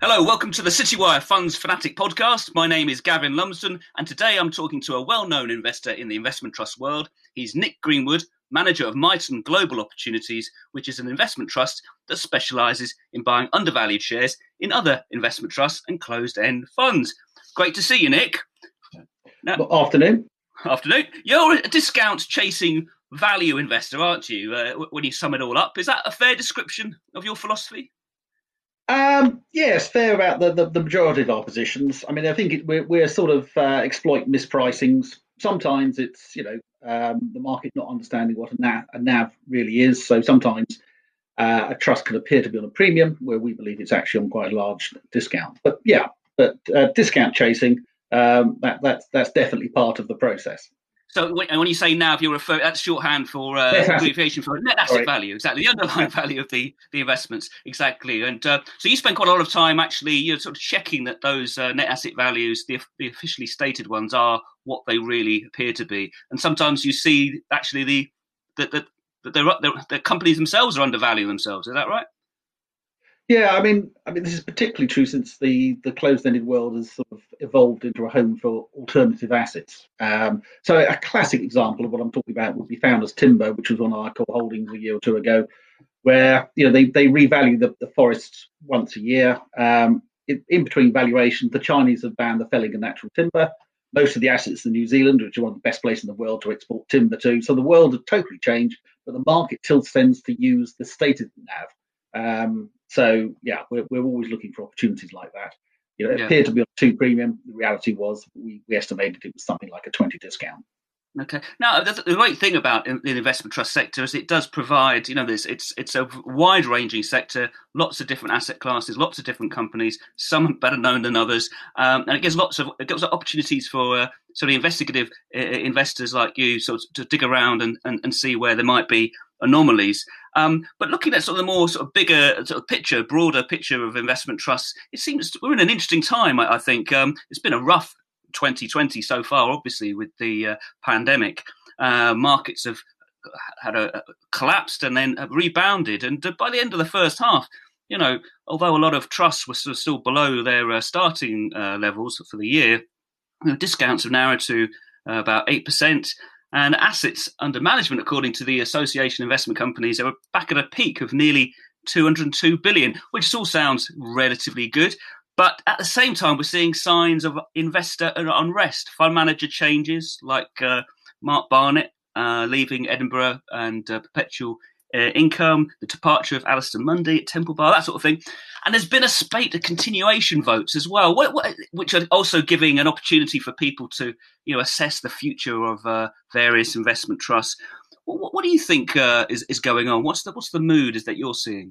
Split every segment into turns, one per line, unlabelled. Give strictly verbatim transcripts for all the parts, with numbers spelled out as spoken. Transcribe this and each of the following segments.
Hello, welcome to the Citywire Funds Fanatic podcast. My name is Gavin Lumsden, and today I'm talking to a well-known investor in the investment trust world. He's Nick Greenwood, manager of Miton Global Opportunities, which is an investment trust that specialises in buying undervalued shares in other investment trusts and closed-end funds. Great to see you, Nick.
Now, well, afternoon.
Afternoon. You're a discount-chasing value investor, aren't you, uh, when you sum it all up? Is that a fair description of your philosophy?
Um, yeah, it's fair about the, the, the majority of our positions. I mean, I think it, we're, we're sort of uh, exploit mispricings. Sometimes it's, you know, um, the market not understanding what a N A V, a N A V really is. So sometimes uh, a trust can appear to be on a premium where we believe it's actually on quite a large discount. But yeah, but uh, discount chasing, um, that, that's, that's definitely part of the process.
So when you say N A V, you're referring, that's shorthand for uh, abbreviation for net asset Sorry. value, exactly, the underlying value of the, the investments, exactly. And uh, so you spend quite a lot of time actually, you're sort of checking that those uh, net asset values, the, the officially stated ones, are what they really appear to be. And sometimes you see actually the that the, the, the, the companies themselves are undervaluing themselves. Is that right?
Yeah, I mean, I mean, this is particularly true since the, the closed-ended world has sort of evolved into a home for alternative assets. Um, so a classic example of what I'm talking about would be Founders Timber, which was one of our core holdings a year or two ago, where you know they they revalue the, the forests once a year. Um, in, in between valuations, the Chinese have banned the felling of natural timber. Most of the assets in New Zealand, which are one of the best places in the world to export timber to. So the world has totally changed, but the market still tends to use the stated N A V. Um, so yeah, we're we're always looking for opportunities like that. You know, it yeah. appeared to be on two premium. The reality was we, we estimated it was something like a twenty discount.
Okay. Now, the, the great thing about the investment trust sector is it does provide, you know, this it's it's a wide-ranging sector, lots of different asset classes, lots of different companies, some better known than others, um, and it gives lots of it gives opportunities for uh, sort of investigative uh, investors like you, sort of to dig around and, and, and see where there might be anomalies. Um, but looking at sort of the more sort of bigger sort of picture, broader picture of investment trusts, it seems we're in an interesting time. I, I think um, it's been a rough twenty twenty so far, obviously, with the uh, pandemic. Uh, markets have had a, a collapsed and then have rebounded. And by the end of the first half, you know, although a lot of trusts were sort of still below their uh, starting uh, levels for the year, you know, discounts have narrowed to uh, about eight percent. And assets under management, according to the Association of Investment Companies, are back at a peak of nearly two hundred two billion dollars, which all sounds relatively good. But at the same time, we're seeing signs of investor unrest. Fund manager changes like uh, Mark Barnett uh, leaving Edinburgh and uh, Perpetual uh, Income, the departure of Alistair Mundy at Temple Bar, that sort of thing. And there's been a spate of continuation votes as well, what, what, which are also giving an opportunity for people to, you know, assess the future of uh, various investment trusts. What, what do you think uh, is, is going on? What's the what's the mood is that you're seeing?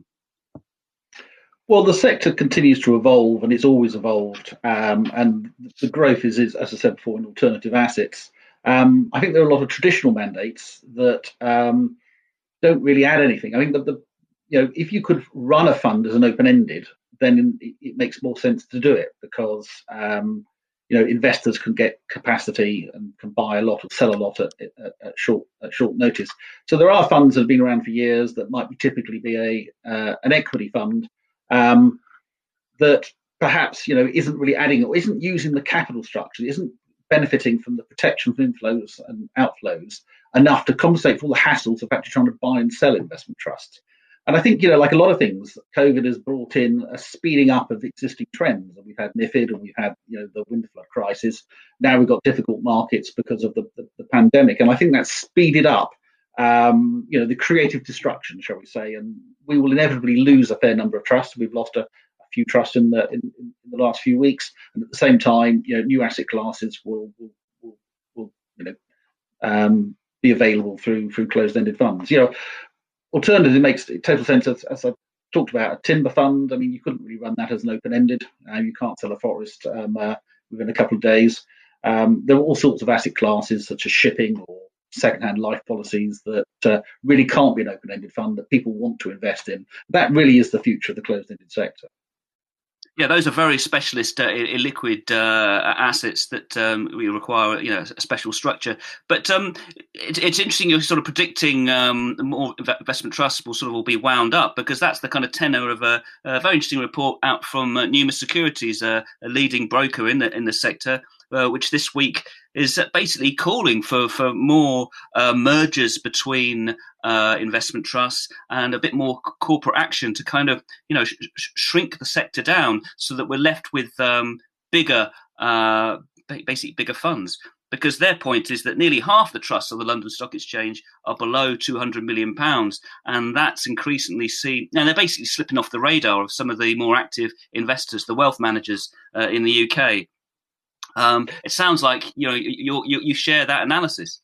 Well, the sector continues to evolve, and it's always evolved. Um, and the growth is, is, as I said before, in alternative assets. Um, I think there are a lot of traditional mandates that um, don't really add anything. I think that the you know if you could run a fund as an open-ended, then it, it makes more sense to do it because um, you know investors can get capacity and can buy a lot or sell a lot at, at, at short at short notice. So there are funds that have been around for years that might be typically be a uh, an equity fund. Um, that perhaps you know isn't really adding or isn't using the capital structure, isn't benefiting from the protection from inflows and outflows enough to compensate for all the hassles of actually trying to buy and sell investment trusts. And I think you know, like a lot of things, COVID has brought in a speeding up of existing trends. And we've had MiFID and we've had you know the winter flood crisis. Now we've got difficult markets because of the, the, the pandemic, and I think that's speeded up. Um, you know, the creative destruction, shall we say, and we will inevitably lose a fair number of trusts. We've lost a, a few trusts in the in, in the last few weeks, and at the same time, you know, new asset classes will will, will, will you know um, be available through through closed-ended funds. You know, alternative makes total sense as, as I talked about a timber fund. I mean, you couldn't really run that as an open-ended. Uh, you can't sell a forest um, uh, within a couple of days. Um, there are all sorts of asset classes such as shipping or second-hand life policies that uh, really can't be an open-ended fund that people want to invest in. That really is the future of the closed-ended sector.
Yeah, those are very specialist, uh, illiquid uh, assets that um, we require, you know, a special structure. But um, it, it's interesting you're sort of predicting um, more investment trusts will sort of all be wound up, because that's the kind of tenor of a, a very interesting report out from uh, Numis Securities, uh, a leading broker in the in the sector, uh, which this week is basically calling for for more uh, mergers between uh, investment trusts and a bit more corporate action to kind of, you know, sh- shrink the sector down so that we're left with um, bigger, uh, basically bigger funds. Because their point is that nearly half the trusts on the London Stock Exchange are below two hundred million pounds, and that's increasingly seen. And they're basically slipping off the radar of some of the more active investors, the wealth managers uh, in the U K. Um, it sounds like you know you, you you share that analysis.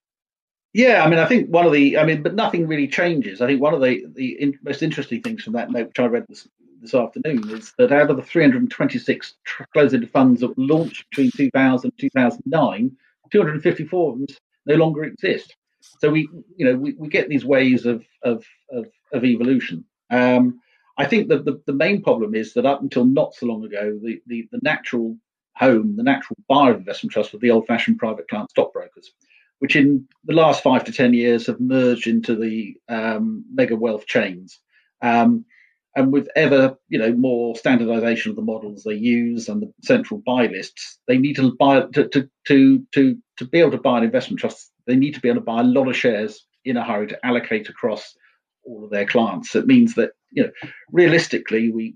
Yeah, I mean, I think one of the, I mean, but nothing really changes. I think one of the the in, most interesting things from that note, which I read this this afternoon, is that out of the three hundred twenty-six tr- closed-ended funds that were launched between two thousand and two thousand nine, two hundred fifty-four of them no longer exist. So we, you know, we, we get these waves of of of, of evolution. Um, I think that the, the main problem is that up until not so long ago, the the, the natural home, the natural buyer of investment trusts were the old-fashioned private client stockbrokers, which in the last five to ten years have merged into the um, mega wealth chains. Um, and with ever, you know, more standardization of the models they use and the central buy lists, they need to buy to to to to, to be able to buy an investment trust. They need to be able to buy a lot of shares in a hurry to allocate across all of their clients. So it means that, you know, realistically, we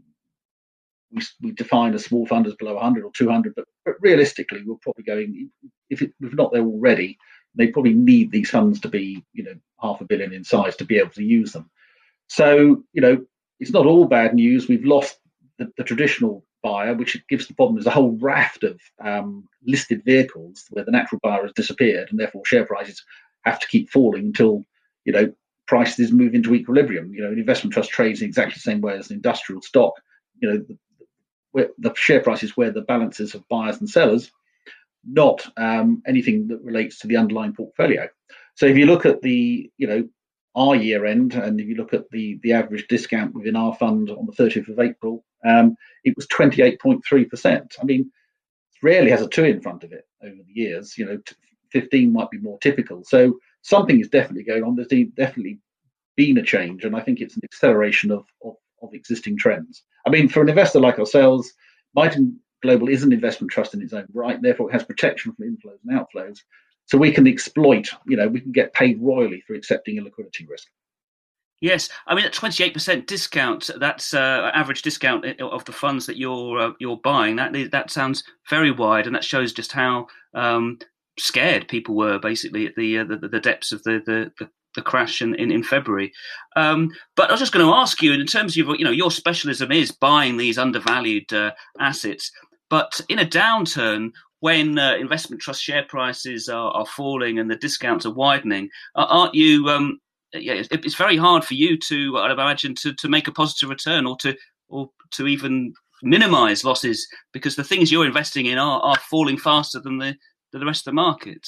we, we define a small fund as below one hundred or two hundred, but, but realistically, we're probably going, if, it, if not there already, they probably need these funds to be, you know, half a billion in size to be able to use them. So, you know, it's not all bad news. We've lost the, the traditional buyer, which gives the problem. There's a whole raft of um, listed vehicles where the natural buyer has disappeared, and therefore share prices have to keep falling until, you know, prices move into equilibrium. You know, an investment trust trades in exactly the same way as an industrial stock. You know, the, where the share price is where the balances of buyers and sellers, not um, anything that relates to the underlying portfolio. So if you look at the, you know, our year end, and if you look at the the average discount within our fund on the thirtieth of April, um, it was twenty-eight point three percent. I mean, it rarely has a two in front of it over the years. You know, fifteen might be more typical. So something is definitely going on. There's definitely been a change, and I think it's an acceleration of of, of existing trends. I mean, for an investor like ourselves, Miton Global is an investment trust in its own right, therefore it has protection from inflows and outflows. So we can exploit, you know, we can get paid royally for accepting a liquidity risk.
Yes, I mean at twenty-eight percent discount, that's uh, average discount of the funds that you're uh, you're buying. That that sounds very wide, and that shows just how um, scared people were basically at the uh, the, the depths of the the, the the crash in, in, in February. Um, but I was just going to ask you, in terms of, you know, your specialism is buying these undervalued uh, assets, but in a downturn, when uh, investment trust share prices are, are falling and the discounts are widening, uh, aren't you, um, yeah, it's, it's very hard for you to, I'd imagine, to, to make a positive return or to or to even minimize losses, because the things you're investing in are, are falling faster than the, than the rest of the market.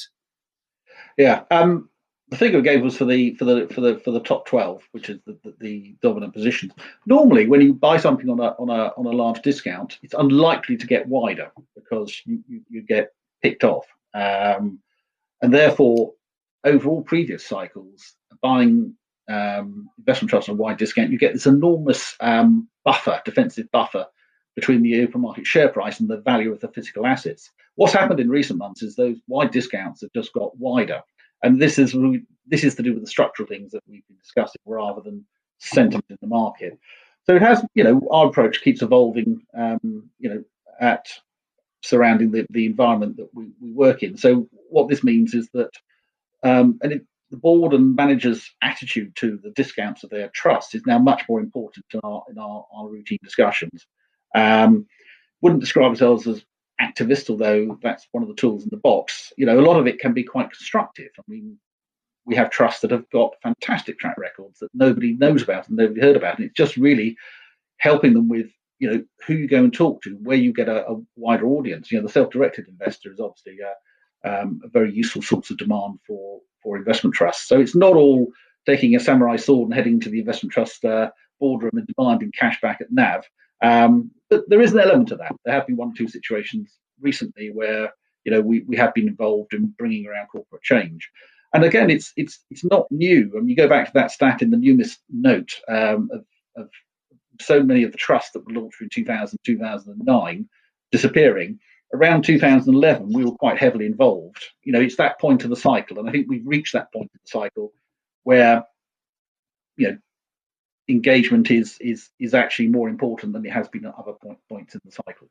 Yeah. Um, the figure we gave was for the for the for the for the top twelve, which is the, the, the dominant positions. Normally, when you buy something on a on a on a large discount, it's unlikely to get wider because you, you, you get picked off, um, and therefore, over all previous cycles, buying um, investment trusts on a wide discount, you get this enormous um, buffer, defensive buffer between the open market share price and the value of the physical assets. What's happened in recent months is those wide discounts have just got wider. And this is this is to do with the structural things that we've been discussing rather than sentiment in the market. So it has, you know, our approach keeps evolving, um, you know, at surrounding the, the environment that we, we work in. So what this means is that, um, and it, the board and managers' attitude to the discounts of their trust is now much more important in our in our, our routine discussions. Um, wouldn't describe ourselves as activist, although that's one of the tools in the box. You know, a lot of it can be quite constructive. I mean, we have trusts that have got fantastic track records that nobody knows about and nobody heard about, and it's just really helping them with, you know, who you go and talk to, where you get a, a wider audience. You know, the self-directed investor is obviously a, um, a very useful source of demand for for investment trusts. So it's not all taking a samurai sword and heading to the investment trust uh, boardroom and demanding cash back at N A V. Um, but there is an element of that. There have been one or two situations recently where you know we, we have been involved in bringing around corporate change. And again, it's it's it's not new. I mean, you go back to that stat in the Numis note um, of, of so many of the trusts that were launched in two thousand, two thousand nine disappearing. Around two thousand eleven, we were quite heavily involved. You know, it's that point of the cycle, and I think we've reached that point of the cycle where you know engagement is is is actually more important than it has been at other point, points in the cycle.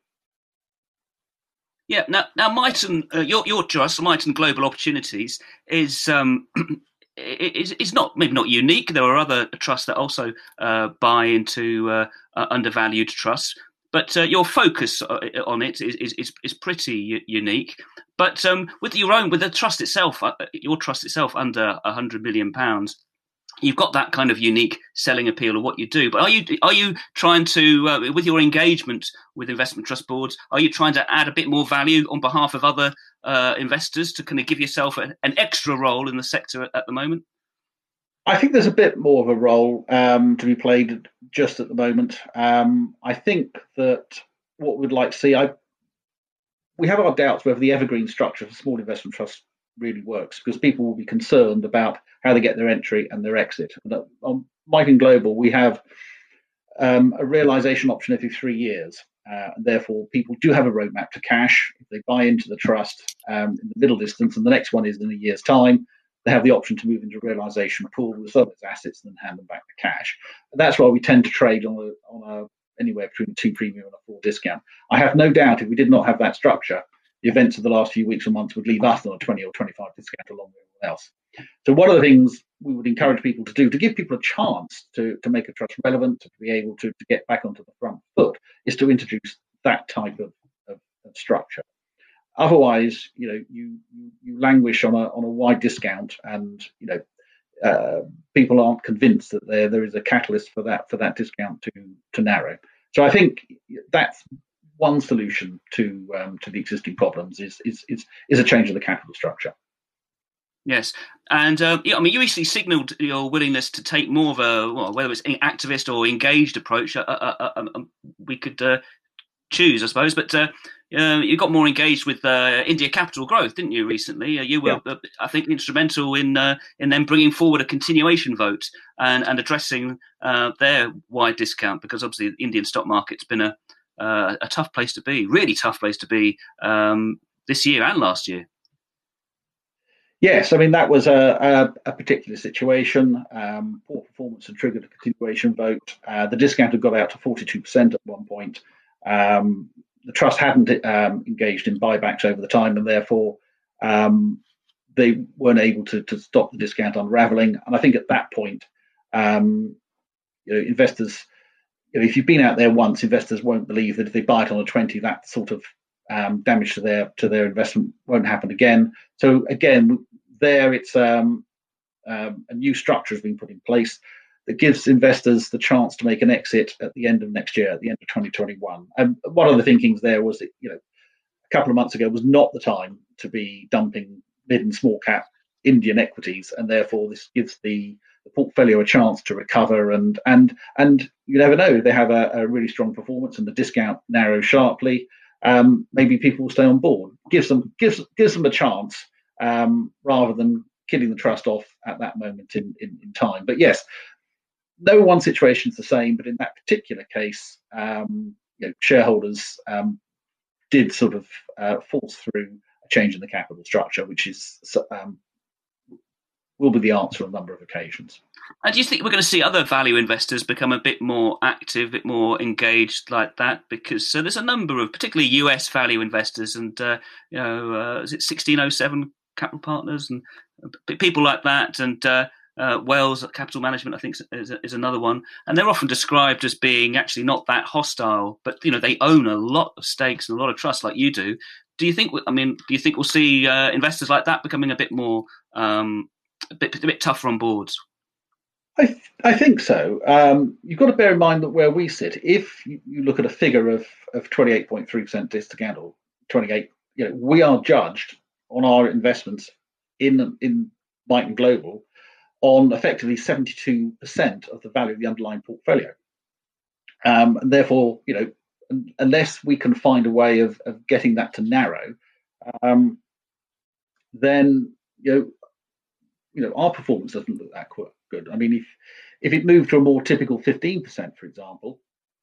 Yeah. Now, now, Miton, uh, your your trust, Miton Global Opportunities, is um, is is not maybe not unique. There are other trusts that also uh, buy into uh, uh, undervalued trusts, but uh, your focus on it is is is pretty u- unique. But um, with your own, with the trust itself, uh, your trust itself under a hundred million pounds. You've got that kind of unique selling appeal of what you do, but are you are you trying to, uh, with your engagement with investment trust boards, are you trying to add a bit more value on behalf of other uh, investors to kind of give yourself a, an extra role in the sector at, at the moment?
I think there's a bit more of a role um, to be played just at the moment. Um, I think that what we'd like to see, I we have our doubts whether the evergreen structure for small investment trusts really works, because people will be concerned about how they get their entry and their exit. And on Miton Global, we have um, a realization option every three years. Uh, and therefore, people do have a roadmap to cash. If they buy into the trust um, in the middle distance, and the next one is in a year's time, they have the option to move into a realization pool with some of those assets and then hand them back to cash. And that's why we tend to trade on a, on a anywhere between a two premium and a four discount. I have no doubt if we did not have that structure, the events of the last few weeks or months would leave us on a twenty or twenty-five discount along with everyone else. So one of the things we would encourage people to do to give people a chance to, to make a trust relevant, to be able to, to get back onto the front foot, is to introduce that type of, of, of structure. Otherwise, you know, you, you you languish on a on a wide discount, and you know, uh, people aren't convinced that there there is a catalyst for that for that discount to to narrow. So I think that's one solution to um, to the existing problems is is is is a change of the capital structure.
Yes, and uh, yeah, I mean, you recently signalled your willingness to take more of a, well, whether it's an activist or engaged approach. Uh, uh, uh, um, we could uh, choose, I suppose, but uh, uh, you got more engaged with uh, India Capital Growth, didn't you? Recently, uh, you were, yeah. uh, I think, instrumental in uh, in them bringing forward a continuation vote and and addressing uh, their wide discount, because obviously the Indian stock market's been a uh, a tough place to be, really tough place to be um, this year and last year.
Yes, I mean, that was a, a, a particular situation. Um, poor performance had triggered a continuation vote. Uh, the discount had got out to forty-two percent at one point. Um, the trust hadn't um, engaged in buybacks over the time, and therefore um, they weren't able to, to stop the discount unraveling. And I think at that point, um, you know, investors, you know, if you've been out there once, investors won't believe that if they buy it on a twenty, that sort of um, damage to their to their investment won't happen again. So again, there it's um, um, a new structure has been put in place that gives investors the chance to make an exit at the end of next year, at the end of twenty twenty-one. And one of the thinkings there was that, you know, a couple of months ago was not the time to be dumping mid and small cap Indian equities, and therefore this gives the, the portfolio a chance to recover. And and and you never know, if they have a, a really strong performance and the discount narrows sharply, um, maybe people will stay on board. Gives them gives gives them a chance um, rather than killing the trust off at that moment in, in, in time. But yes, no one situation is the same, but in that particular case, um, you know, shareholders um, did sort of uh, force through a change in the capital structure, which is um, will be the answer on a number of occasions.
And do you think we're going to see other value investors become a bit more active, a bit more engaged like that? Because so there's a number of, particularly U S value investors, and uh, you know, uh, is it sixteen oh seven Capital Partners and people like that, and uh, uh, Wells Capital Management, I think, is, is another one. And they're often described as being actually not that hostile, but you know, they own a lot of stakes and a lot of trust, like you do. Do you think? I mean, do you think we'll see uh, investors like that becoming a bit more, um, a bit, a bit tougher on boards?
I, th- I think so. Um, you've got to bear in mind that where we sit, if you, you look at a figure of, of twenty-eight point three percent discount, or twenty-eight, you know, we are judged on our investments in in Miton Global on effectively seventy-two percent of the value of the underlying portfolio. Um, and therefore, you know, unless we can find a way of, of getting that to narrow, um, then you know, you know, our performance doesn't look that good. I mean, if if it moved to a more typical fifteen percent, for example,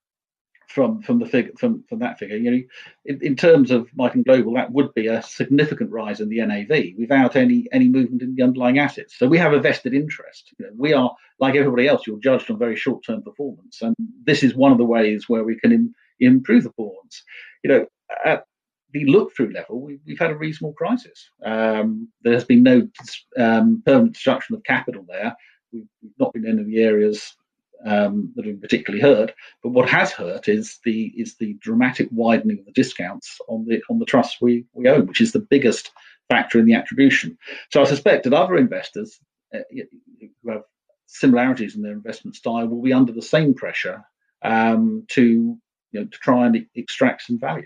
from from the figure from from that figure, you know, in, in terms of Miton Global, that would be a significant rise in the N A V without any any movement in the underlying assets. So we have a vested interest. You know, we are, like everybody else, you're judged on very short term performance, and this is one of the ways where we can im- improve the performance. You know, at the look through level, we, we've had a reasonable crisis. Um, there has been no um, permanent destruction of capital there. We've, we've not been in any of the areas Um, that have been particularly hurt, but what has hurt is the is the dramatic widening of the discounts on the on the trusts we, we own, which is the biggest factor in the attribution. So I suspect that other investors uh, who have similarities in their investment style will be under the same pressure um, to you know to try and extract some value.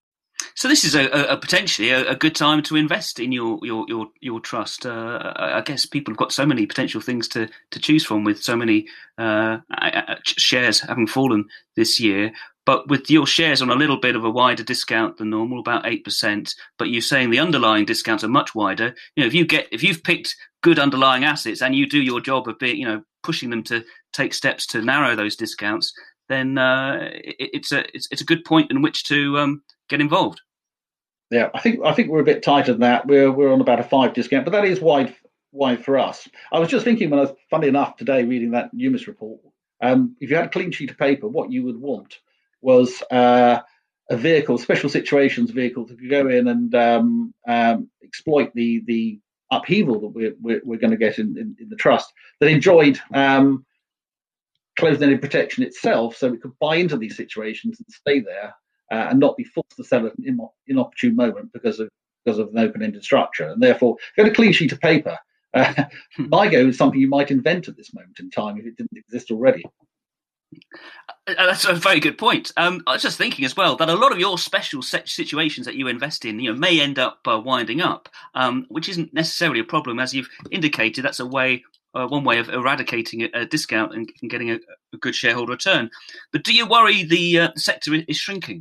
So this is a, a potentially a, a good time to invest in your your your, your trust. Uh, I guess people have got so many potential things to, to choose from, with so many uh, shares having fallen this year. But with your shares on a little bit of a wider discount than normal, about eight percent, but you're saying the underlying discounts are much wider. You know, if you get if you've picked good underlying assets and you do your job of being, you know, pushing them to take steps to narrow those discounts, then uh, it, it's a it's, it's a good point in which to um, get involved.
Yeah, I think I think we're a bit tighter than that. We're we're on about a five discount, but that is wide wide for us. I was just thinking when I was, funny enough, today reading that Numis report. Um, if you had a clean sheet of paper, what you would want was uh, a vehicle, special situations vehicle, that could go in and um, um, exploit the the upheaval that we're we're, we're going to get in, in, in the trust, that enjoyed um, closed-ended protection itself, so we could buy into these situations and stay there. Uh, and not be forced to sell at an inopportune moment because of because of an open-ended structure. And therefore, if you had a clean sheet of paper, uh, MyGo is something you might invent at this moment in time if it didn't exist already.
That's a very good point. Um, I was just thinking as well that a lot of your special situations that you invest in, you know, may end up uh, winding up, um, which isn't necessarily a problem, as you've indicated. That's a way. Uh, one way of eradicating a, a discount and, and getting a, a good shareholder return. But do you worry the uh, sector is shrinking?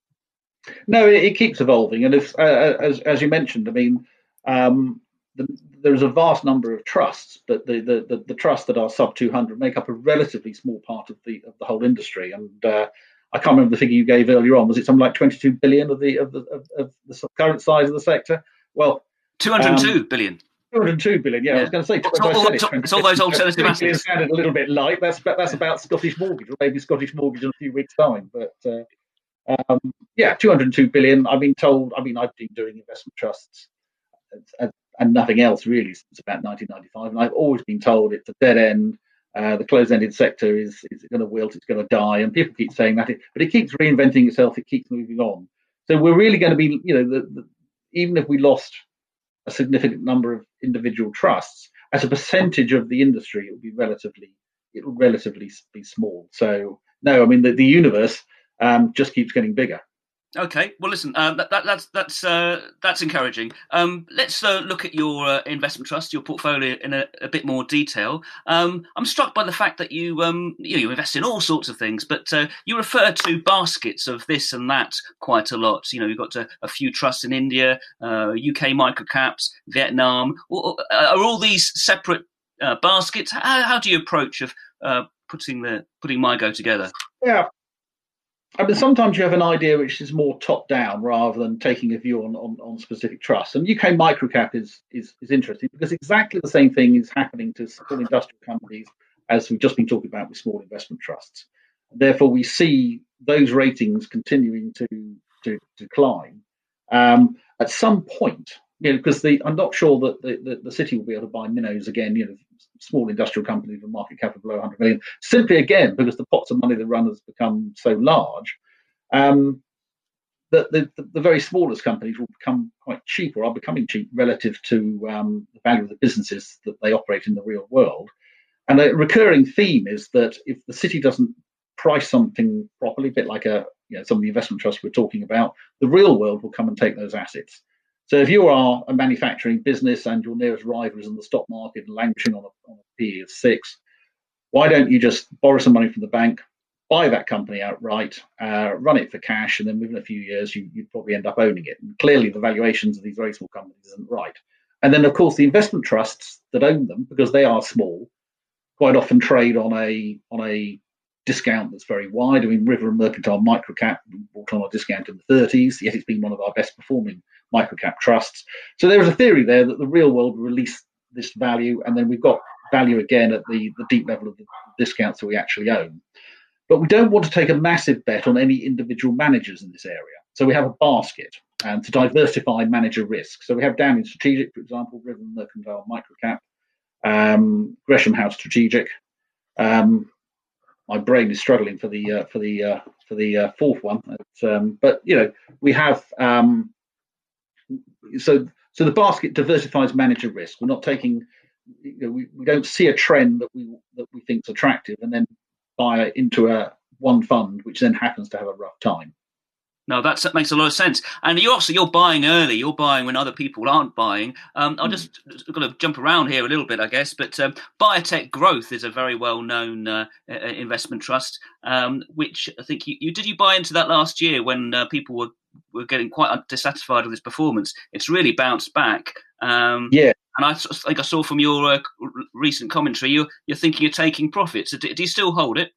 No, it, it keeps evolving, and if, uh, as as you mentioned, I mean, um, the, there's a vast number of trusts, but the, the, the, the trusts that are sub two hundred make up a relatively small part of the of the whole industry. And uh, I can't remember the figure you gave earlier on. Was it something like twenty-two billion of the of the of, of the current size of the sector? Well,
two hundred two um, billion.
two hundred two billion. Yeah, yeah. I was going to say.
It's, all, it, it's all those alternative assets.
Sounded a little bit light. That's that's about Scottish Mortgage, or maybe Scottish Mortgage in a few weeks' time. But uh, um, yeah, two hundred two billion. I've been told. I mean, I've been doing investment trusts and, and nothing else really since about nineteen ninety-five, and I've always been told it's a dead end. Uh, the closed-ended sector is is going to wilt. It's going to die, and people keep saying that. It, but it keeps reinventing itself. It keeps moving on. So we're really going to be, you know, the, the, even if we lost a significant number of individual trusts, as a percentage of the industry, it will be relatively it will relatively be small. So no, I mean the, the universe um, just keeps getting bigger.
Okay, well, listen, uh, that, that, that's that's uh, that's encouraging. Um, let's uh, look at your uh, investment trust, your portfolio, in a, a bit more detail. Um, I'm struck by the fact that you um, you, know, you invest in all sorts of things, but uh, you refer to baskets of this and that quite a lot. You know, you've got a, a few trusts in India, uh, U K microcaps, Vietnam. Are all these separate uh, baskets? How, how do you approach of uh, putting the putting MyGo together?
Yeah. I mean, sometimes you have an idea which is more top-down rather than taking a view on, on, on specific trusts. And U K microcap is, is is interesting because exactly the same thing is happening to small industrial companies as we've just been talking about with small investment trusts. Therefore, we see those ratings continuing to to decline. Um, at some point, you know, because the I'm not sure that the, the, the city will be able to buy minnows again, you know, small industrial companies with market cap of below one hundred million, simply again because the pots of money they run has become so large um, that the, the, the very smallest companies will become quite cheap, or are becoming cheap relative to um, the value of the businesses that they operate in the real world. And a recurring theme is that if the city doesn't price something properly, a bit like a you know some of the investment trusts we're talking about, the real world will come and take those assets. So if you are a manufacturing business and your nearest rival is in the stock market and languishing on a, on a P E of six, why don't you just borrow some money from the bank, buy that company outright, uh, run it for cash, and then within a few years, you, you'd probably end up owning it. And clearly, the valuations of these very small companies isn't right. And then, of course, the investment trusts that own them, because they are small, quite often trade on a on a discount that's very wide. I mean, River and Mercantile Microcap bought on a discount in the thirties, yet it's been one of our best performing microcap trusts. So there is a theory there that the real world will release this value, and then we've got value again at the, the deep level of the discounts that we actually own. But we don't want to take a massive bet on any individual managers in this area. So we have a basket and to diversify manager risk. So we have down in Strategic, for example, River and Mercantile Microcap, um, Gresham House Strategic. Um, my brain is struggling for the uh, for the uh, for the uh, fourth one, um, but you know we have um, so so the basket diversifies manager risk. We're not taking, you know, we, we don't see a trend that we that we think is attractive and then buy into a one fund which then happens to have a rough time.
No, that's, that makes a lot of sense. And you also, you're buying early. You're buying when other people aren't buying. Um, I'll just mm. going to jump around here a little bit, I guess. But um, Biotech Growth is a very well-known uh, investment trust, um, which I think you, you did. You buy into that last year when uh, people were were getting quite dissatisfied with its performance. It's really bounced back. Um,
yeah.
And I think I saw from your uh, recent commentary, you're you're thinking of taking profits. Do, do you still hold it?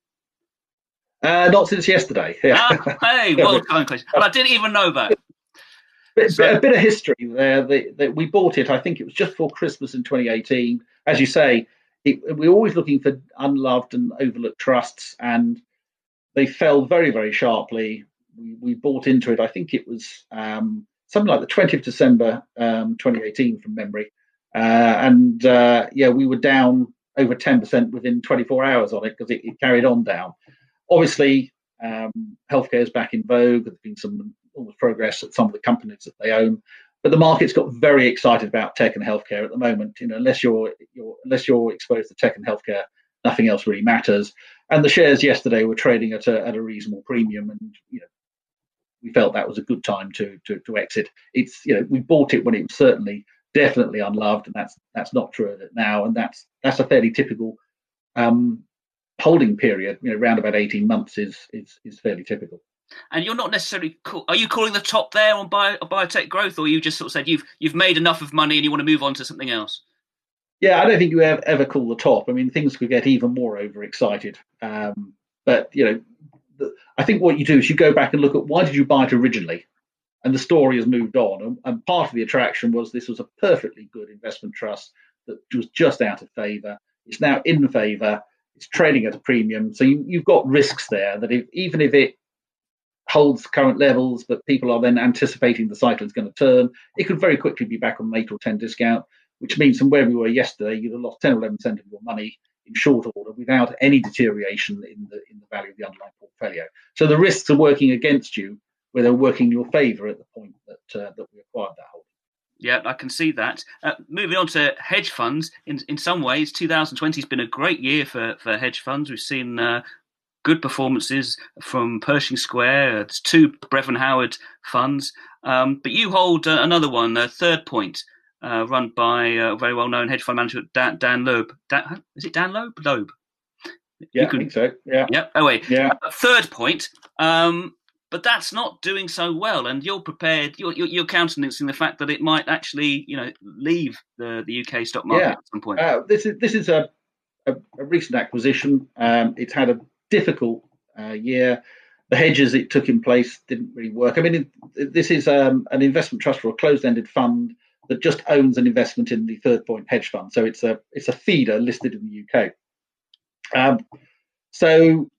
Uh, not since yesterday. Yeah.
Ah, hey, well done, Chris. And I didn't even know that.
Bit, so, a bit of history there. The, the, we bought it, I think it was just before Christmas in twenty eighteen. As you say, it, we're always looking for unloved and overlooked trusts, and they fell very, very sharply. We, we bought into it, I think it was um, something like the twentieth of December um, twenty eighteen from memory. Uh, and uh, yeah, we were down over ten percent within twenty-four hours on it because it, it carried on down. Obviously, um, healthcare is back in vogue. There's been some progress at some of the companies that they own, but the market's got very excited about tech and healthcare at the moment. You know, unless you're, you're unless you're exposed to tech and healthcare, nothing else really matters. And the shares yesterday were trading at a at a reasonable premium, and you know, we felt that was a good time to to to exit. It's you know we bought it when it was certainly definitely unloved, and that's that's not true of it now, and that's that's a fairly typical. Um, holding period, you know, around about eighteen months is is is fairly typical.
And you're not necessarily call, are you calling the top there on bio, Biotech Growth, or you just sort of said you've you've made enough of money and you want to move on to something else?
Yeah, I don't think you ever, ever call the top. I mean, things could get even more overexcited. Um, but you know, the, I think what you do is you go back and look at why did you buy it originally, and the story has moved on. And, and part of the attraction was this was a perfectly good investment trust that was just out of favour. It's now in favour. It's trading at a premium, so you, you've got risks there that if, even if it holds current levels, but people are then anticipating the cycle is going to turn, it could very quickly be back on an eight or ten discount, which means from where we were yesterday, you'd have lost ten or eleven percent of your money in short order without any deterioration in the in the value of the underlying portfolio. So the risks are working against you, where they're working in your favour at the point that uh, that we acquired that holding.
Yeah, I can see that. Uh, moving on to hedge funds, in in some ways, two thousand twenty has been a great year for, for hedge funds. We've seen uh, good performances from Pershing Square. It's two Brevan Howard funds. Um, but you hold uh, another one, uh, Third Point, uh, run by a very well-known hedge fund manager, Dan, Dan Loeb. Dan, is it Dan Loeb? Loeb.
Yeah, you could, I think so. Yeah.
Yeah. Oh, wait.
Yeah.
Uh, Third Point. Um, But that's not doing so well, and you're prepared. You're, you're, you're countenancing the fact that it might actually, you know, leave the, the U K stock market
yeah.
at some point.
Uh, this is this is a, a, a recent acquisition. Um, it's had a difficult uh, year. The hedges it took in place didn't really work. I mean, it, this is um, an investment trust for a closed-ended fund that just owns an investment in the Third Point hedge fund. So it's a it's a feeder listed in the U K. Um, so.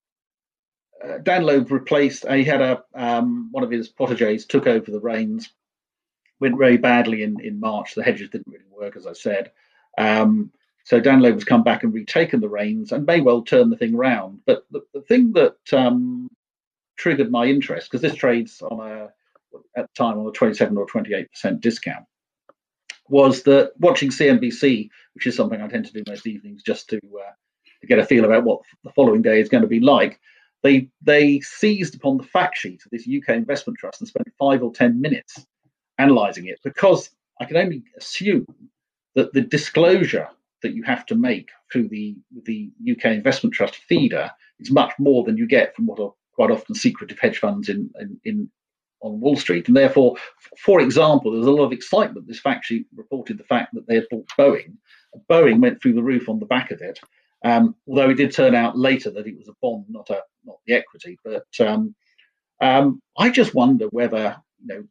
Uh, Dan Loeb replaced. Uh, he had a um, one of his protégés took over the reins. Went very badly in, in March. The hedges didn't really work, as I said. Um, so Dan Loeb has come back and retaken the reins and may well turn the thing around. But the, the thing that um, triggered my interest, because this trades on a at the time on a twenty-seven or twenty-eight percent discount, was that watching C N B C, which is something I tend to do most evenings just to uh, to get a feel about what the following day is going to be like. They they seized upon the fact sheet of this U K investment trust and spent five or ten minutes analysing it, because I can only assume that the disclosure that you have to make through the the U K investment trust feeder it's much more than you get from what are quite often secretive hedge funds in in, in on Wall Street. And therefore, for example, there was a lot of excitement. This factory reported the fact that they had bought Boeing. Boeing went through the roof on the back of it. Um, although it did turn out later that it was a bond, not a not the equity. But um, um, I just wonder whether you know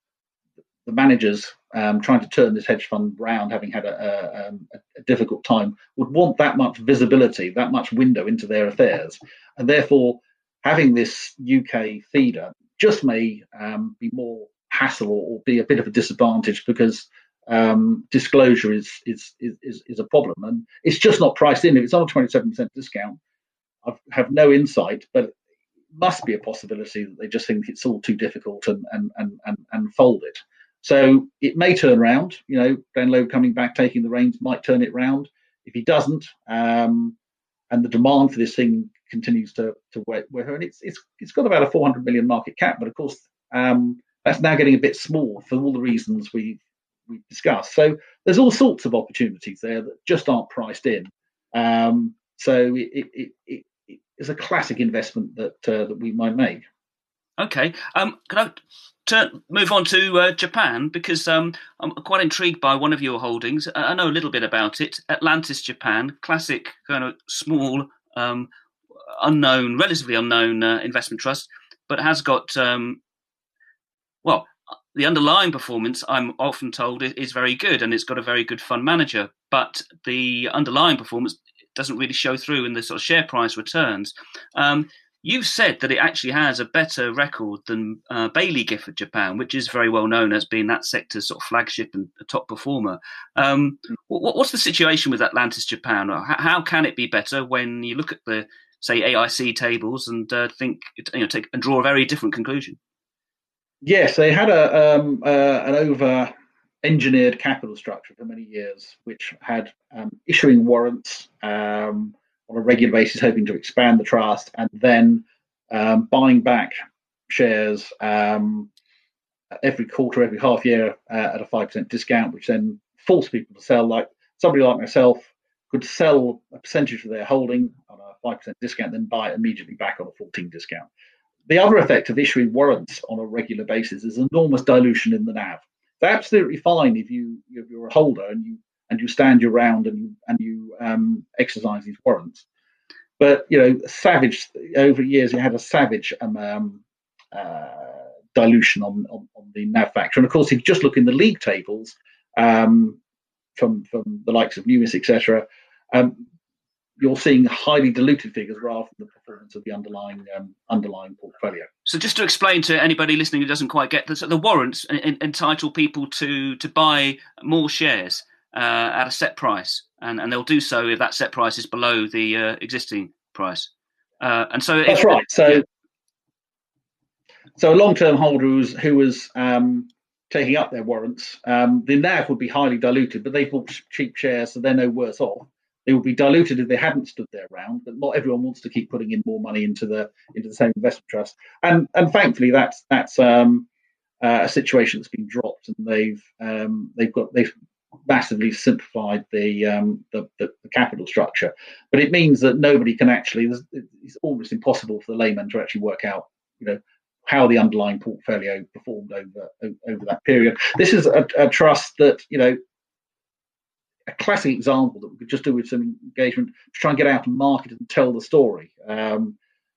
the managers um, trying to turn this hedge fund round, having had a, a, a difficult time, would want that much visibility, that much window into their affairs, and therefore having this U K feeder just may um, be more hassle or, or be a bit of a disadvantage because um, disclosure is, is is is a problem, and it's just not priced in. If it's on a twenty-seven percent discount, I have no insight, but it must be a possibility that they just think it's all too difficult and and and and, and fold it. So it may turn round. You know, Glenn Lowe coming back, taking the reins, might turn it round. If he doesn't, um, and the demand for this thing continues to to wear her, and it's it's it's got about a four hundred million market cap, but of course um, that's now getting a bit small for all the reasons we we discussed. So there's all sorts of opportunities there that just aren't priced in. Um, so it it, it it is a classic investment that uh, that we might make.
Okay, um, can I turn, move on to uh, Japan, because um, I'm quite intrigued by one of your holdings. I know a little bit about it. Atlantis Japan, classic kind of small, um, unknown, relatively unknown uh, investment trust, but has got um, well, the underlying performance, I'm often told, is very good, and it's got a very good fund manager. But the underlying performance doesn't really show through in the sort of share price returns. Um, You've said that it actually has a better record than uh, Baillie Gifford Japan, which is very well known as being that sector's sort of flagship and a top performer. Um, what, what's the situation with Atlantis Japan? How, how can it be better when you look at the, say, A I C tables and uh, think, you know, take and draw a very different conclusion?
Yes, they had a um, uh, an over-engineered capital structure for many years, which had um, issuing warrants. Um, on a regular basis, hoping to expand the trust, and then um, buying back shares um, every quarter, every half year uh, at a five percent discount, which then forced people to sell. Like somebody like myself could sell a percentage of their holding on a five percent discount, then buy it immediately back on a fourteen discount. The other effect of issuing warrants on a regular basis is enormous dilution in the N A V. It's absolutely fine if you if you're a holder and you and you stand your ground and you and you um, exercise these warrants. But you know, savage over years, you had a savage um, uh, dilution on, on on the N A V factor. And of course, if you just look in the league tables um, from from the likes of Numis, et cetera, um, you're seeing highly diluted figures rather than the performance of the underlying um, underlying portfolio.
So just to explain to anybody listening who doesn't quite get this, the warrants entitle people to to buy more shares Uh, at a set price, and, and they'll do so if that set price is below the uh, existing price. Uh, and so
that's
if,
right. So,
yeah.
so a long-term holder who was, who was um, taking up their warrants, um, the N A V would be highly diluted, but they bought cheap shares, so they're no worse off. They would be diluted if they hadn't stood their ground, but not everyone wants to keep putting in more money into the into the same investment trust. And and thankfully, that's that's um, uh, a situation that's been dropped, and they've um, they've got they've massively simplified the, um, the, the the capital structure, but it means that nobody can actually. It's almost impossible for the layman to actually work out, you know, how the underlying portfolio performed over over that period. This is a, a trust that, you know, a classic example that we could just do with some engagement to try and get out and market and tell the story. Um,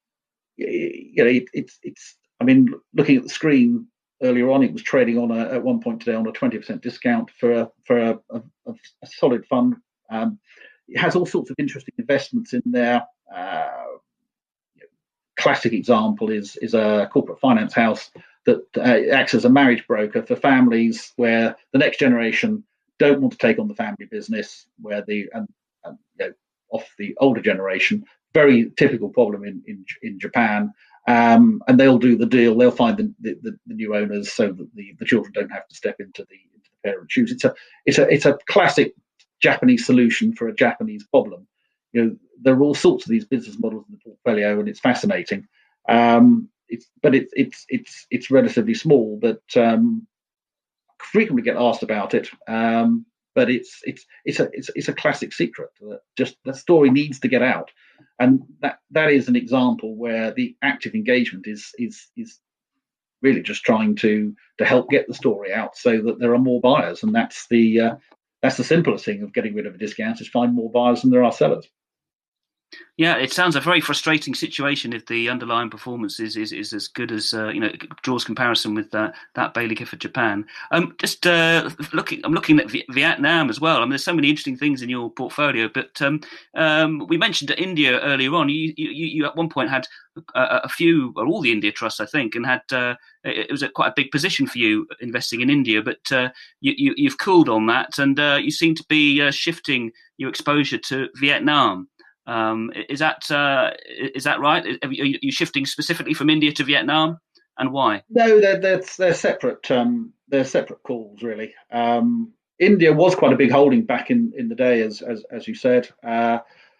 you know, it, it's it's. I mean, looking at the screen. Earlier on, it was trading on a, at one point today on a twenty percent discount for a for a, a, a solid fund. Um, it has all sorts of interesting investments in there. Uh, you know, classic example is is a corporate finance house that uh, acts as a marriage broker for families where the next generation don't want to take on the family business, where the and, and you know, off the older generation. Very typical problem in in, in Japan. Um, and they'll do the deal. They'll find the, the, the new owners so that the, the children don't have to step into the into the parent shoes. It's a it's a it's a classic Japanese solution for a Japanese problem. You know, there are all sorts of these business models in the portfolio, and it's fascinating. Um, it's but it's it's it's it's relatively small, but um, frequently get asked about it. Um, but it's it's it's a it's, it's a classic secret that just the story needs to get out, and that that is an example where the active engagement is is is really just trying to to help get the story out so that there are more buyers, and that's the uh, that's the simplest thing of getting rid of a discount is find more buyers than there are sellers.
Yeah, it sounds a very frustrating situation if the underlying performance is is, is as good as uh, you know draws comparison with uh, that Baillie Gifford Japan. Um, just uh, looking, I'm looking at v- Vietnam as well. I mean, there's so many interesting things in your portfolio. But um, um, we mentioned India earlier on. You, you, you at one point had a, a few, or all the India trusts, I think, and had uh, it was a, quite a big position for you investing in India. But uh, you, you, you've cooled on that, and uh, you seem to be uh, shifting your exposure to Vietnam. Um, is that uh, is that right? Are you shifting specifically from India to Vietnam, and why?
No, they're they're, they're separate. Um, they're separate calls, really. Um, India was quite a big holding back in, in the day, as as as you said. Uh,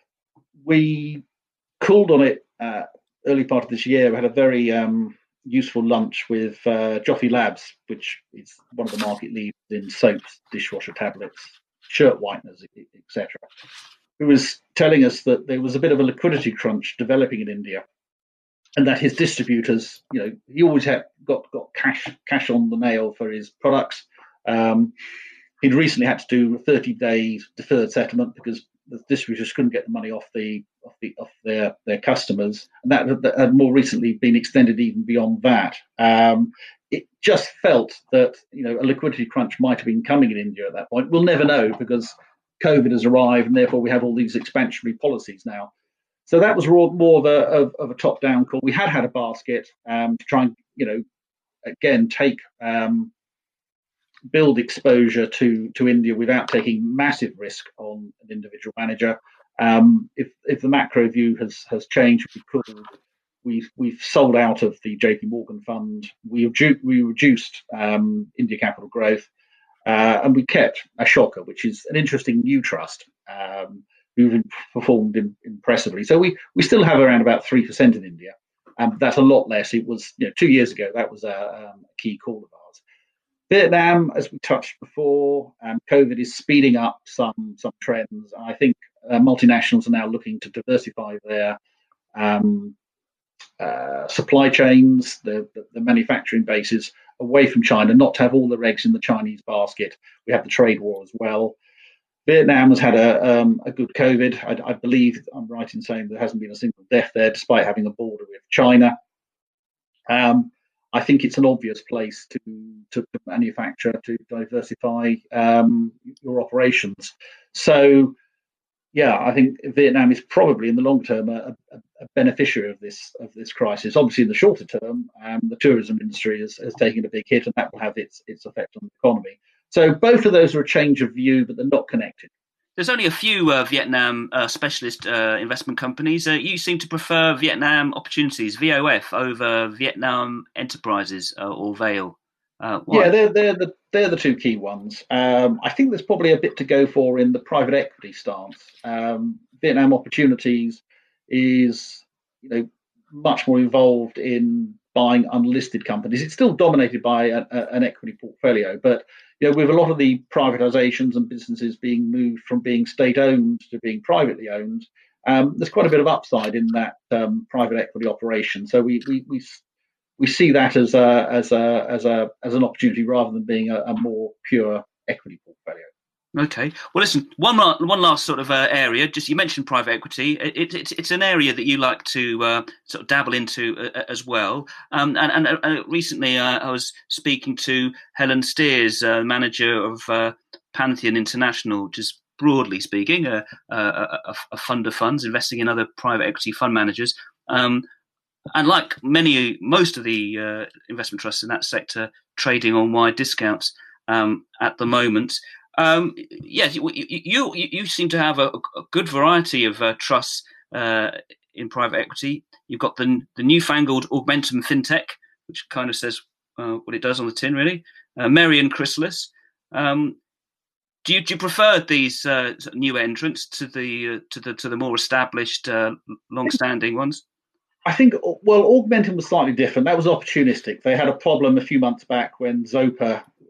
we cooled on it uh, early part of this year. We had a very um, useful lunch with uh, Joffy Labs, which is one of the market leaders in soaps, dishwasher tablets, shirt whiteners, et cetera, who was telling us that there was a bit of a liquidity crunch developing in India, and that his distributors, you know, he always had got got cash cash on the nail for his products. Um, he'd recently had to do a thirty day deferred settlement because the distributors couldn't get the money off the off the off their their customers, and that, that had more recently been extended even beyond that. Um, it just felt that you know a liquidity crunch might have been coming in India at that point. We'll never know because COVID has arrived, and therefore we have all these expansionary policies now. So that was more of a of, of a top down call. We had had a basket um, to try and you know again take um, build exposure to to India without taking massive risk on an individual manager. Um, if if the macro view has has changed, we could we've we've sold out of the J P Morgan fund. We redu- we reduced um, India Capital Growth. Uh, and we kept Ashoka, which is an interesting new trust, um, who've performed in, impressively. So we, we still have around about three percent in India. Um, that's a lot less. It was, you know, two years ago, that was a, um, a key call of ours. Vietnam, as we touched before, um, COVID is speeding up some some trends. I think uh, multinationals are now looking to diversify their um, uh, supply chains, the, the, the manufacturing bases away from China, not to have all their eggs in the Chinese basket. We have the trade war as well. Vietnam has had a, um, a good COVID. I, I believe I'm right in saying there hasn't been a single death there, despite having a border with China. Um, I think it's an obvious place to, to manufacture, to diversify um, your operations. So, yeah, I think Vietnam is probably in the long term a, a, a beneficiary of this of this crisis. Obviously, in the shorter term, um, the tourism industry has, has taken a big hit, and that will have its its effect on the economy. So both of those are a change of view, but they're not connected.
There's only a few uh, Vietnam uh, specialist uh, investment companies. Uh, you seem to prefer Vietnam Opportunities, V O F, over Vietnam Enterprises uh, or Vale. Uh,
yeah, they're they're the they're the two key ones. Um, I think there's probably a bit to go for in the private equity stance. Um, Vietnam Opportunities is you know much more involved in buying unlisted companies. It's still dominated by a, a, an equity portfolio, but you know with a lot of the privatizations and businesses being moved from being state owned to being privately owned, um, there's quite a bit of upside in that um, private equity operation. So we we we. We see that as a as a as a as an opportunity rather than being a, a more pure equity portfolio.
Okay. Well, listen. One last, one last sort of uh, area. Just you mentioned private equity. It, it, it's it's an area that you like to uh, sort of dabble into uh, as well. Um, and and uh, recently, uh, I was speaking to Helen Steers, uh, manager of uh, Pantheon International, which is broadly speaking a, a, a, a fund of funds investing in other private equity fund managers. Um, And like many, most of the uh, investment trusts in that sector, trading on wide discounts um, at the moment. Um, yes, you, you you seem to have a, a good variety of uh, trusts uh, in private equity. You've got the the newfangled Augmentum FinTech, which kind of says uh, what it does on the tin, really. Uh, Merian Chrysalis. Um, do you do you prefer these uh, new entrants to the uh, to the to the more established, uh, long-standing ones?
I think, well, Augmentum was slightly different. That was opportunistic. They had a problem a few months back when Zopa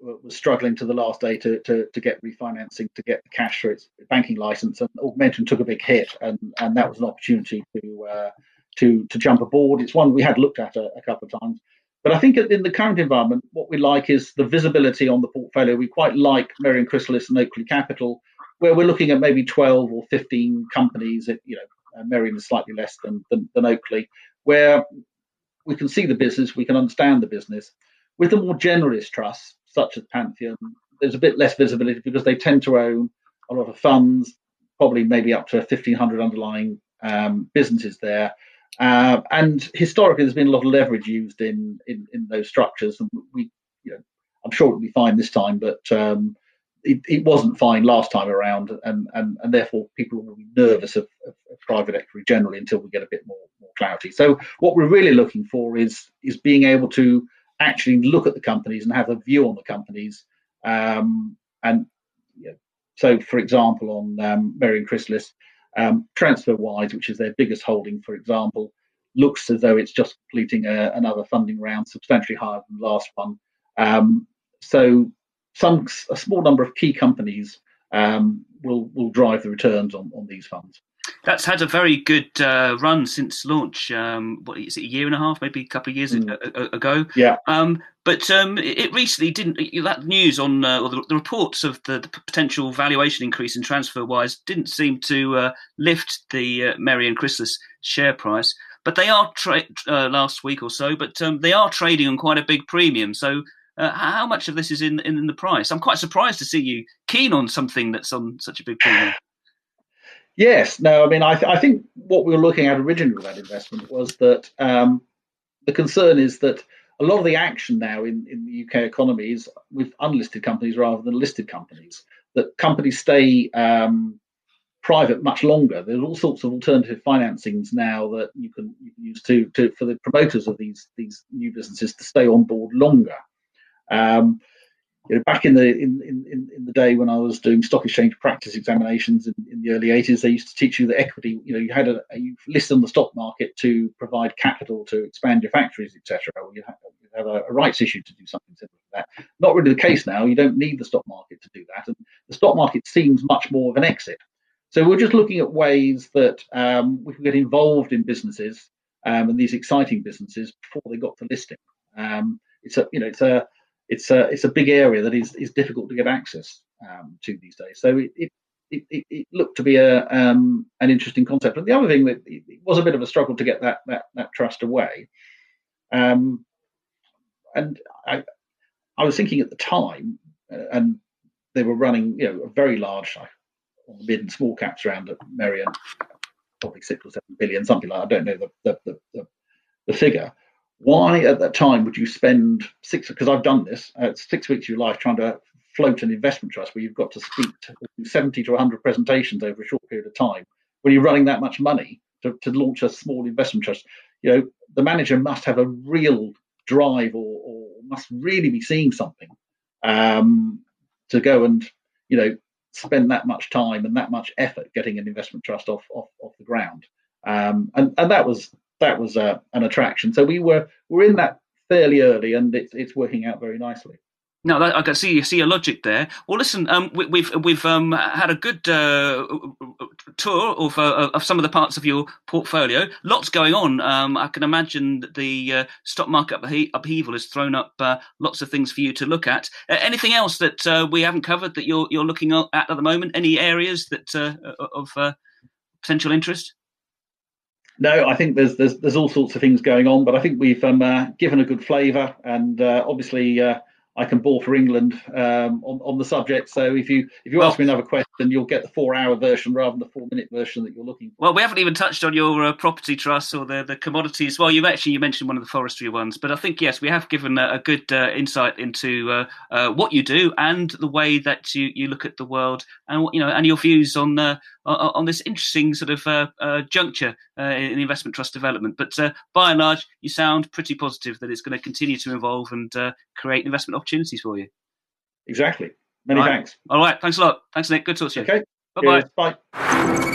was struggling to the last day to, to, to get refinancing, to get the cash for its banking license, and Augmentum took a big hit, and, and that was an opportunity to uh, to to jump aboard. It's one we had looked at a, a couple of times, but I think in the current environment, what we like is the visibility on the portfolio. We quite like Merian Chrysalis and Oakley Capital, where we're looking at maybe twelve or fifteen companies. At, you know, uh, Merian is slightly less than, than than Oakley, where we can see the business, we can understand the business. With the more generalist trusts, such as Pantheon, there's a bit less visibility because they tend to own a lot of funds, probably maybe up to fifteen hundred underlying um, businesses there. Uh, and historically, there's been a lot of leverage used in in, in those structures. And we, you know, I'm sure it'll be fine this time, but um, it, it wasn't fine last time around, and and, and therefore people will be nervous of, of, of private equity generally until we get a bit more, more clarity. So what we're really looking for is is being able to actually look at the companies and have a view on the companies. Um, and you know, so, for example, on um, Merian Chrysalis, um, TransferWise, which is their biggest holding, for example, looks as though it's just completing a, another funding round, substantially higher than the last one. Um, so, some a small number of key companies um, will will drive the returns on, on these funds.
That's had a very good uh, run since launch. Um, what is it, a year and a half, maybe a couple of years mm. ago?
Yeah.
Um, but um, it recently didn't. That news on uh, or the, the reports of the, the potential valuation increase in TransferWise didn't seem to uh, lift the uh, Merian Chrysalis share price. But they are tra- uh, last week or so. But um, they are trading on quite a big premium. So uh, how much of this is in, in in the price? I'm quite surprised to see you keen on something that's on such a big premium.
Yes, no, I mean, I, th- I think what we were looking at originally with that investment was that um, the concern is that a lot of the action now in, in the U K economy is with unlisted companies rather than listed companies, that companies stay um, private much longer. There's all sorts of alternative financings now that you can, you can use to, to for the promoters of these, these new businesses to stay on board longer. Um, You know, back in the in, in, in the day when I was doing stock exchange practice examinations in, in the early eighties, they used to teach you that equity. You know, you had a you listed on the stock market to provide capital to expand your factories, et cetera. Or you have, you have a, a rights issue to do something similar to that. Not really the case now. You don't need the stock market to do that, and the stock market seems much more of an exit. So we're just looking at ways that um, we can get involved in businesses um, and these exciting businesses before they got to listing. Um, it's a you know it's a It's a it's a big area that is, is difficult to get access um, to these days. So it it, it, it looked to be a um, an interesting concept. But the other thing that it was a bit of a struggle to get that that, that trust away. Um, and I I was thinking at the time, uh, and they were running you know a very large on the mid and small caps around at Merian, probably six or seven billion, something like that. I don't know the the the, the, the figure. Why at that time would you spend six, because I've done this, uh, six weeks of your life trying to float an investment trust where you've got to speak to seventy to one hundred presentations over a short period of time, when you're running that much money to, to launch a small investment trust? You know, the manager must have a real drive or, or must really be seeing something um, to go and, you know, spend that much time and that much effort getting an investment trust off off, off the ground. Um, and, and that was that was uh, an attraction. So we were we're in that fairly early, and it's it's working out very nicely.
No, I can see see a logic there. Well, listen, um, we, we've we've um, had a good uh, tour of uh, of some of the parts of your portfolio. Lots going on. Um, I can imagine that the uh, stock market upheaval has thrown up uh, lots of things for you to look at. Uh, anything else that uh, we haven't covered that you're you're looking at at the moment? Any areas that uh, of uh, potential interest?
No, I think there's there's there's all sorts of things going on, but I think we've um, uh, given a good flavour, and uh, obviously uh, I can bore for England um, on on the subject. So if you if you well, ask me another question, you'll get the four-hour version rather than the four-minute version that you're looking for.
Well, we haven't even touched on your uh, property trusts or the the commodities. Well, you've actually you mentioned one of the forestry ones, but I think yes, we have given a, a good uh, insight into uh, uh, what you do and the way that you, you look at the world, and you know, and your views on. Uh, on this interesting sort of uh, uh, juncture uh, in investment trust development. But uh, by and large, you sound pretty positive that it's going to continue to evolve and uh, create investment opportunities for you.
Exactly. Many
All right.
thanks.
All right. Thanks a lot. Thanks, Nick. Good talk to you.
Okay.
Bye-bye.
Cheers. Bye.